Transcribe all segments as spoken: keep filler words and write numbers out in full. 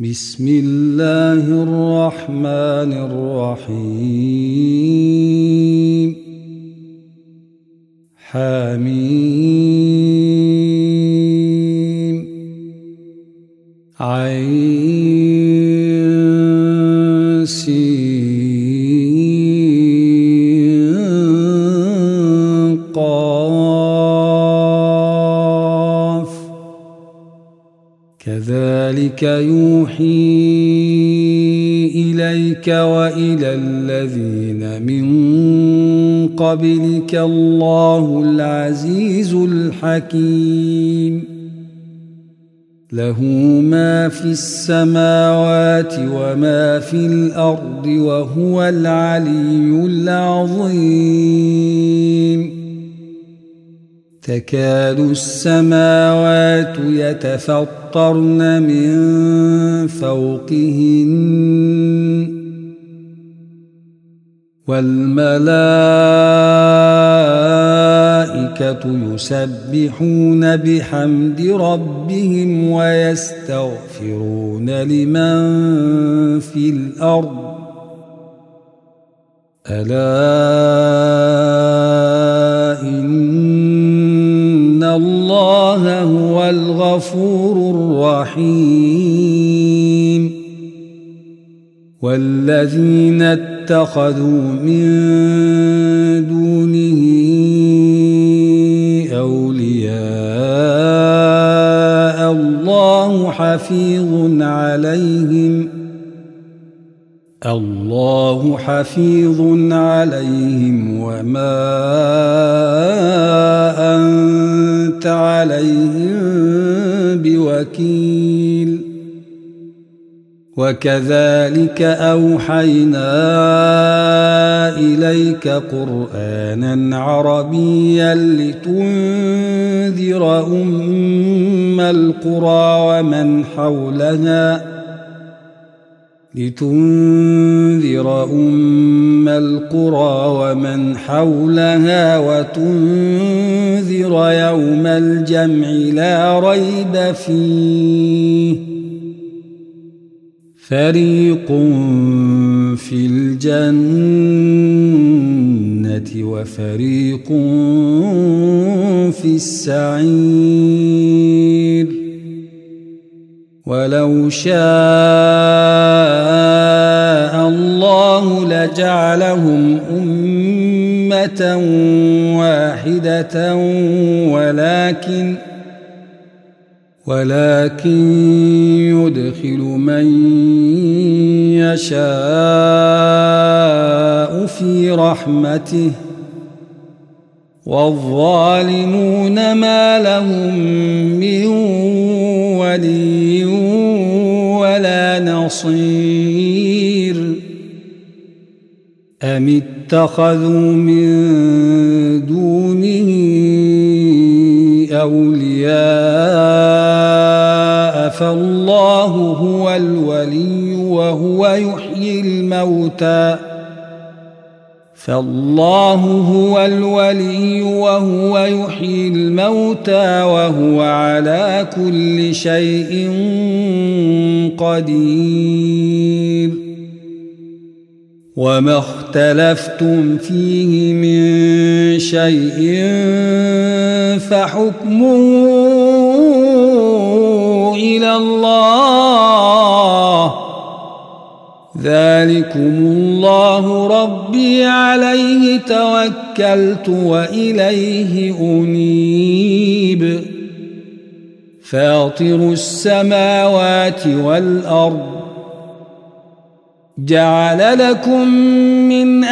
بسم الله الرحمن الرحيم حميم عين سين قاف كذلك يوحي إليك وإلى الذين من قبلك الله العزيز الحكيم له ما في السماوات وما في الأرض وهو العلي العظيم تكاد السماوات يتفطرن من فوقهن والملائكة يسبحون بحمد ربهم ويستغفرون لمن في الأرض ألا إن الله هو الغفور الرحيم والذين اتخذوا من دونه أولياء الله حفيظ عليهم الله حفيظ عليهم وما أنت عليهم بوكيل وكذلك أوحينا إليك قرآنا عربيا لتنذر أم القرى ومن حولها لتنذر أم القرى ومن حولها وتنذر يوم الجمع لا ريب فيه فريق في الجنة وفريق في السعير ولو شاء الله لجعلهم أمة واحدة ولكن ولكن يدخل من يشاء في رحمته والظالمون ما لهم من ولي ولا نصير أم اتخذوا من دونه أولياء فالله هو الولي وهو يحيي الموتى فالله هو الولي وهو يحيي الموتى وهو على كل شيء قدير وما اختلفتم فيه من شيء فحكمه إلى الله ذلكم الله ربي عليه توكلت وإليه أنيب فاطر السماوات والأرض جعل لكم من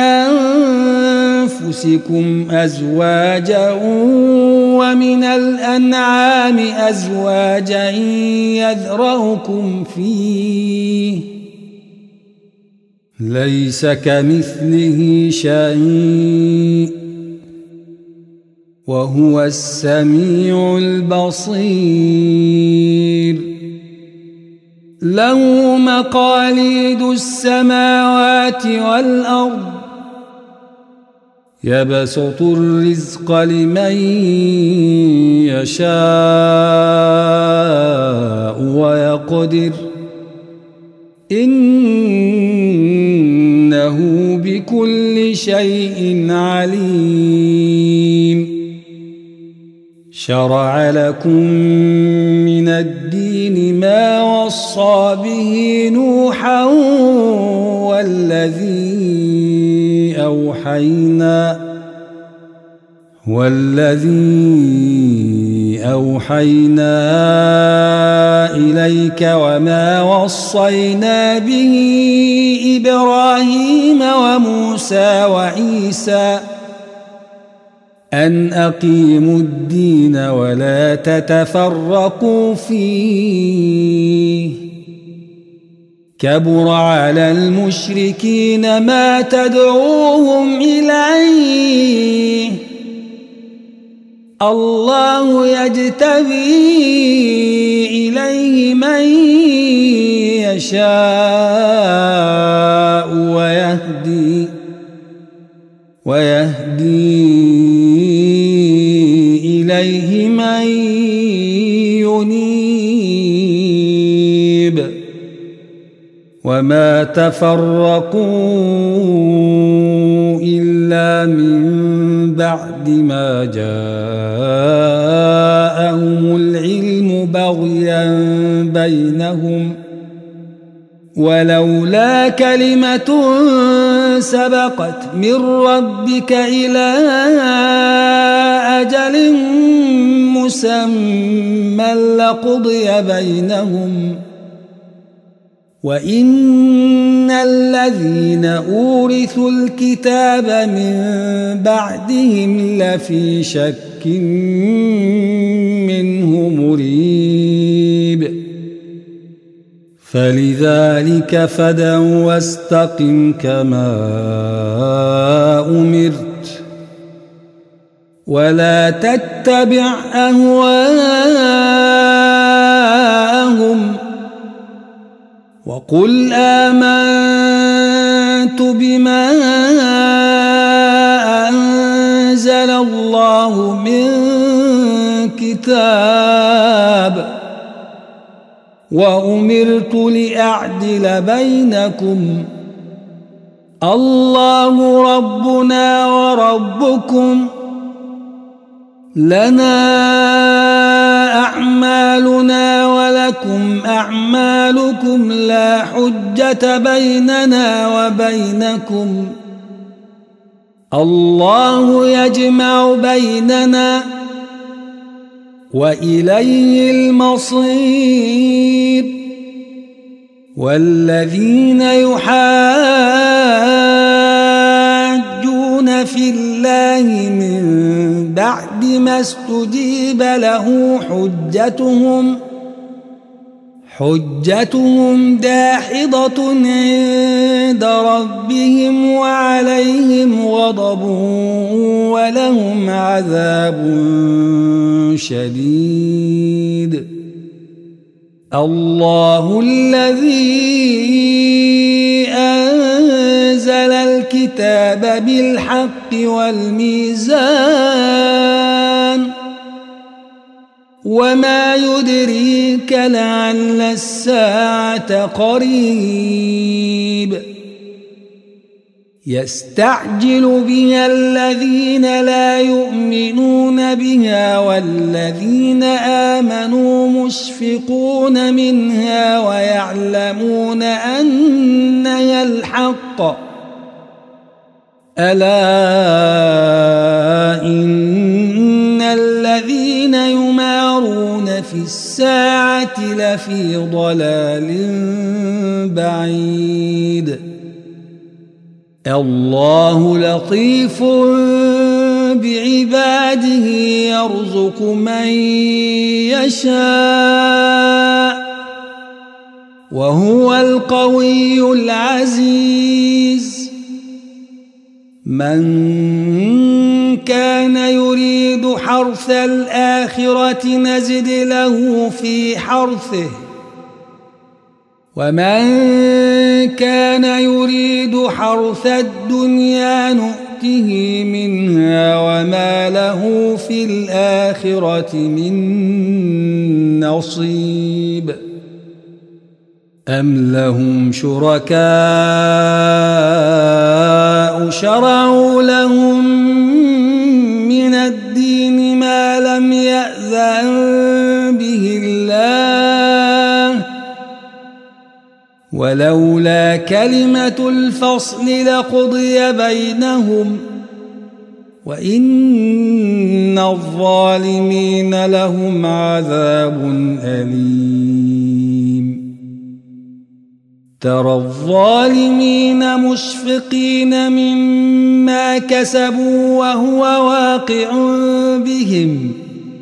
أنفسكم أزواجا ومن الأنعام أزواجا يذرأكم فيه ليس كمثله شيء وهو السميع البصير له مقاليد السماوات والأرض يبسط الرزق لمن يشاء ويقدر إنه بكل شيء عليم شرع لكم من الدين ما وصى به نوحا والذي أوحينا والذي أوحينا إليك وما وصينا به إبراهيم وموسى وعيسى أن أقيموا الدين ولا تتفرقوا فيه كبر على المشركين ما تدعوهم إليه الله يجتبي إليه من يشاء ويهدي ويهدي إليه من ينيب وما تفرقوا إلا من بعد ما جاءهم العلم بغيا بينهم ولولا كلمة سبقت من ربك إلى أجل مسمى لقضي بينهم وإن الذين أورثوا الكتاب من بعدهم لفي شك منه مريب فلذلك فادع واستقم كما أمرت ولا تتبع أهواءهم وقل آمنت بما أنزل الله من كتاب وأمرت لأعدل بينكم الله ربنا وربكم لنا أعمالنا ولكم أعمالكم لا حجة بيننا وبينكم الله يجمع بيننا وإليه المصير والذين يحاجون في الله من بعد ما استجيب له حجتهم حجتهم داحضة عند ربهم وعليهم غضب ولهم عذاب شديد الله الذي أنزل الكتاب بالحق والميزان وما يدريك لعل الساعة قريب يستعجل بها الذين لا يؤمنون بها والذين آمنوا مشفقون منها ويعلمون أنها الحق ألا إن الذين يمارون في الساعة لفي ضلال بعيد الله لطيف بعباده يرزق من يشاء وهو القوي العزيز من كان يريد حرث الآخرة نزد له في حرثه ومن كان يريد حرث الدنيا نؤته منها وما له في الآخرة من نصيب أم لهم شركاء شرعوا لهم من الدين ما لم يأذن به الله ولولا كلمة الفصل لقضي بينهم وإن الظالمين لهم عذاب أليم ترى الظالمين مشفقين مما كسبوا وهو واقع بهم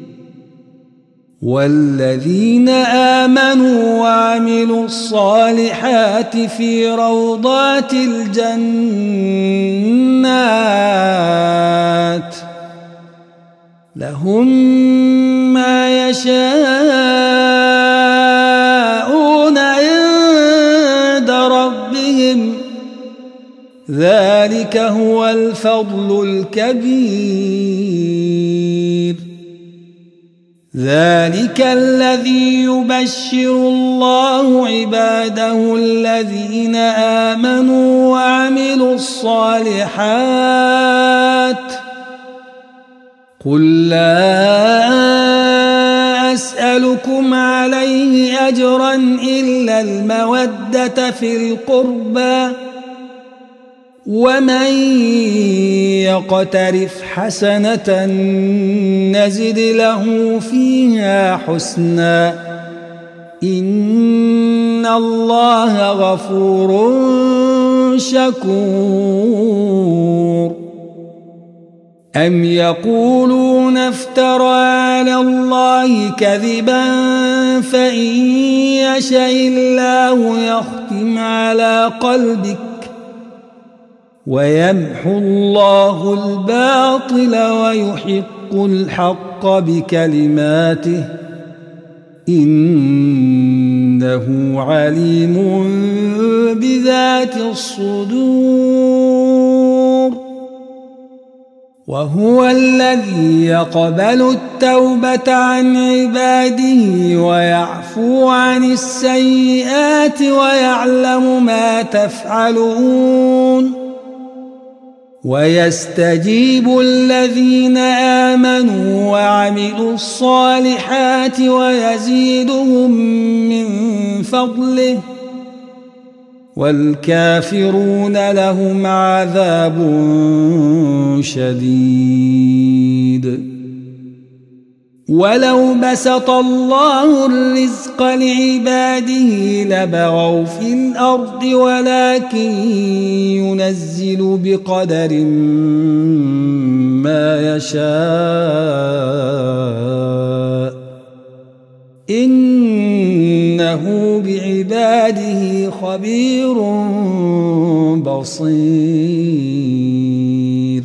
والذين آمنوا وعملوا الصالحات في روضات الجنات لهم ما يشاءون عند ربهم ذلك هو الفضل الكبير ذلك الذي يبشر الله عباده الذين آمنوا وعملوا الصالحات قل لا أسألكم عليه أجرا إلا المودة في القربى ومن يقترف حسنة نزد له فيها حسنا إن الله غفور شكور أم يقولون افترى على الله كذبا فإن يشاء الله يختم على قلبك ويمحو الله الباطل ويحق الحق بكلماته إنه عليم بذات الصدور وهو الذي يقبل التوبة عن عباده ويعفو عن السيئات ويعلم ما تفعلون ويستجيب الذين آمنوا وعملوا الصالحات ويزيدهم من فضله والكافرون لهم عذاب شديد ولو بسط الله الرزق لعباده لبغوا في الأرض ولكن ينزل بقدر ما يشاء إنه بعباده خبير بصير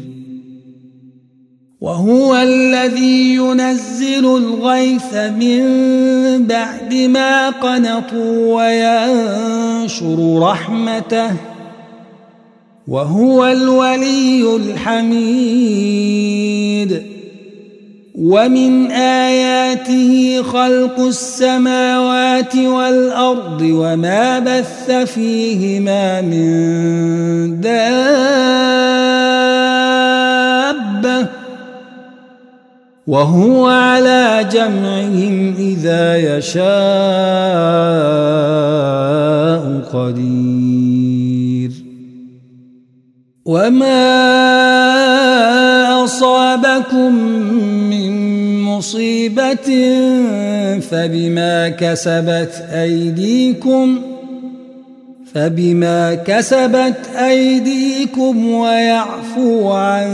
وهو الذي ينزل الغيث من بعد ما قنطوا وينشر رحمته وهو الولي الحميد ومن آياته خلق السماوات والأرض وما بث فيهما من دابة وهو على جمعهم إذا يشاء قدير وما أصابكم من مصيبة فبما كسبت أيديكم فبما كسبت أيديكم ويعفو عن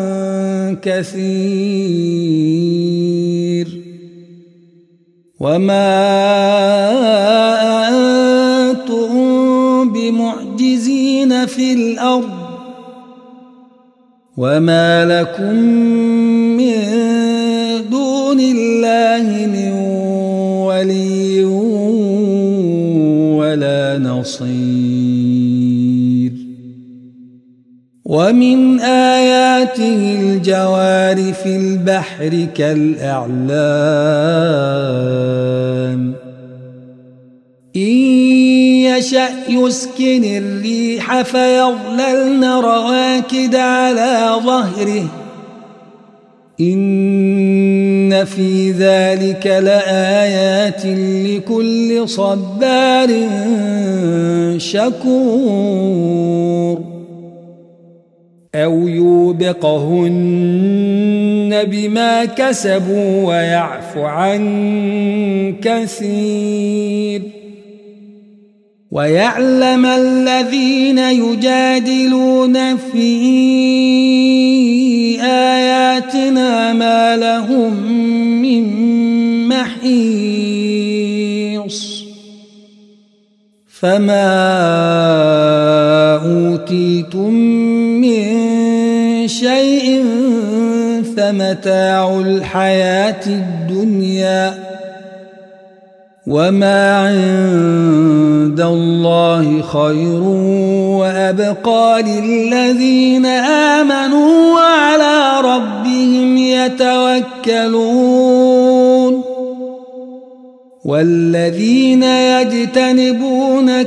كثير وما أنتم بمعجزين في الأرض وما لكم من دون الله من ولي ولا نصير ومن آياته الجوار في البحر كالأعلام إن يشأ يسكن الريح فيظللن رواكد على ظهره إن في ذلك لآيات لكل صبار شكور أو يوبقهن بما كسبوا ويعفو عن كثير ويعلم الذين يجادلون في آياتنا ما لهم من محيص فما أوتيتم من شيء فمتاع الحياة الدنيا وما عند الله خير وأبقى للذين آمنوا وعلى ربهم يتوكلون والذين يجتنبون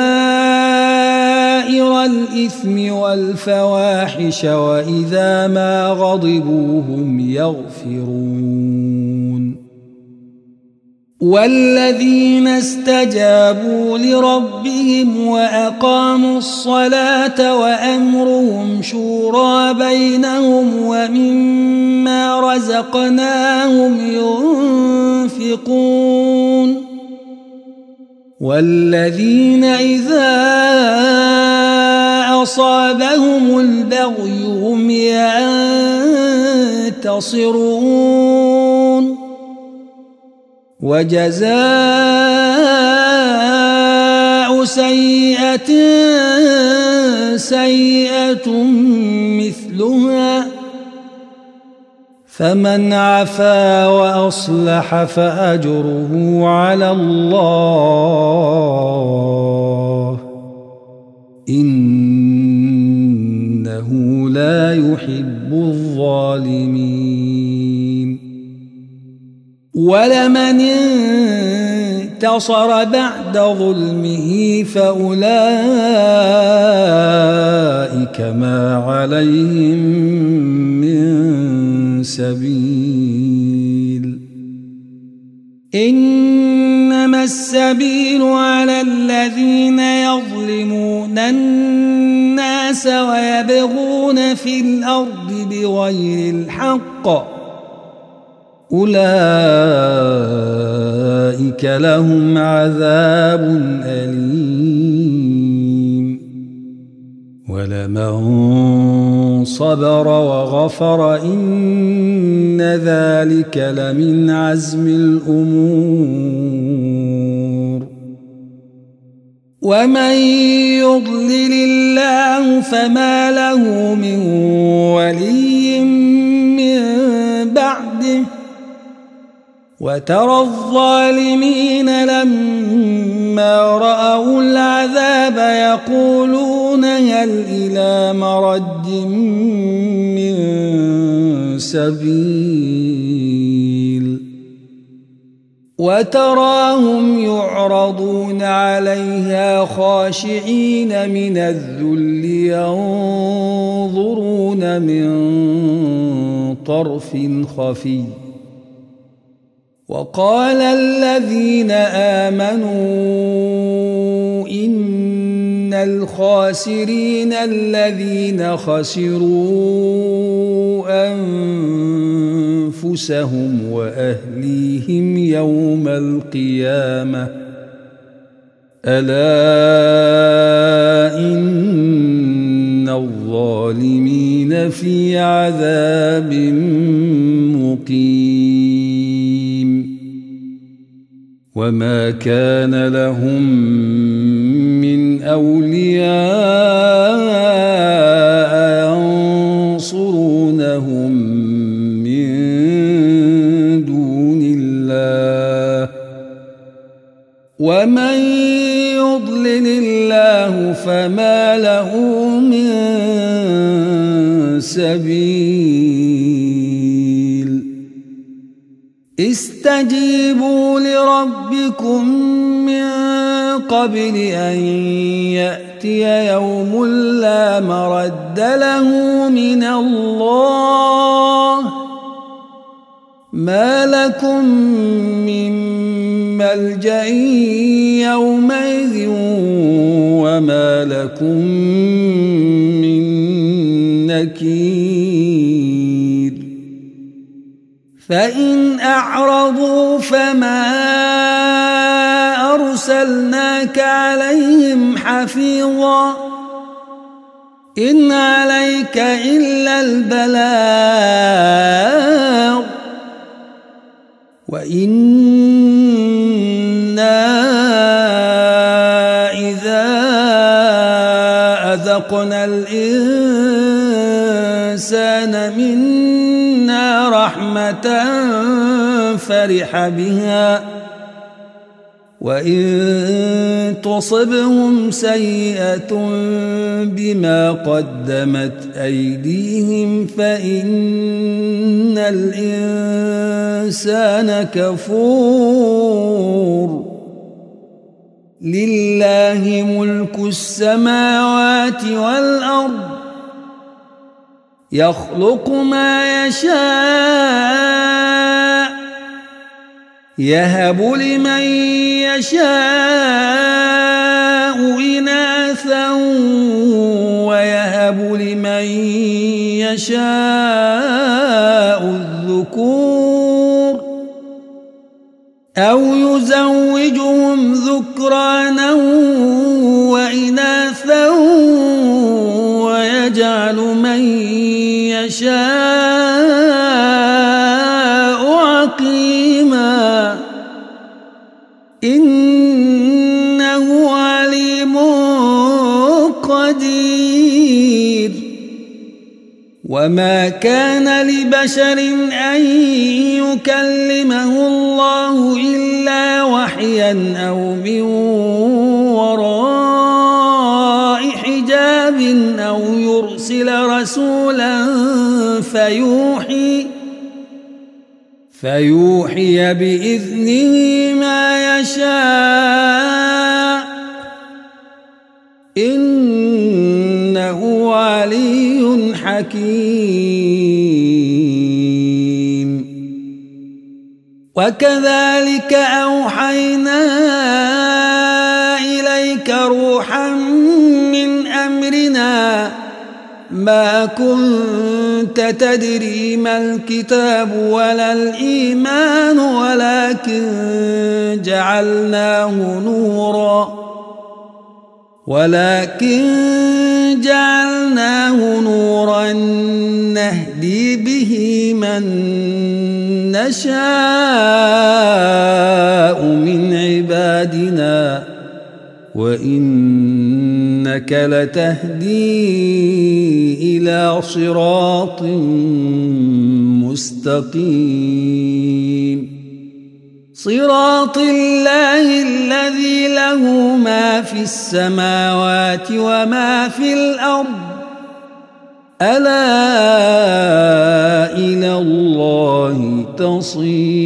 كبائر الإثم والفواحش وإذا ما غضبوا هم يغفرون والذين استجابوا لربهم وأقاموا الصلاة وأمرهم شورى بينهم ومما رزقناهم ينفقون والذين إذا أصابهم البغي هم ينتصرون وجزاء سيئة سيئة مثلها فمن عفا وأصلح فأجره على الله إنه لا يحب الظالمين ولمن انتصر بعد ظلمه فأولئك ما عليهم من سبيل إنما السبيل على الذين يظلمون الناس ويبغون في الأرض بغير الحق أولئك لهم عذاب أليم ولمن صبر وغفر إن ذلك لمن عزم الأمور ومن يضلل الله فما له من ولي من بعده وترى الظالمين لما رأوا العذاب يقولون هل إلى مرد من سبيل وتراهم يعرضون عليها خاشعين من الذل ينظرون من طرف خفي وقال الذين آمنوا إن الخاسرين الذين خسروا أنفسهم وأهليهم يوم القيامة ألا إن الظالمين في عذاب مقيم وما كان لهم من أولياء ينصرونهم من دون الله ومن يضلل الله فما له من سبيل استجيبوا لربكم من قبل أن يأتي يوم لا مرد له من الله ما لكم من ملجأ يومئذ وما لكم من نكير فإن أعرضوا فما أرسلناك عليهم حفيظا إن عليك إلا البلاغ وإنا إذا أذقنا الإنسان منا رحمة فرح بها وإن تصبهم سيئة بما قدمت أيديهم فإن الإنسان كفور لله ملك السماوات والأرض يخلق ما يشاء يهب لمن يشاء إناثا ويهب لمن يشاء الذكور أو يزوجهم ذكرانا وإناثا ويجعل من يشاء عقيما إنه عليم قدير وما كان لبشر أن يكلمه الله إلا وحيا أو من وراء حجاب أو يرسل رسولا فيوحي فيوحي بإذنه ما يشاء إنه علي حكيم وكذلك أوحينا إليك روحا من أمرنا ما كنت تدري ما الكتاب ولا الإيمان ولكن جعلناه نورا ولكن جعلناه نورا نهدي به من نشاء من عبادنا وإنك لتهدي إلى صراط مستقيم صراط الله الذي له ما في السماوات وما في الأرض ألا إلى الله تصير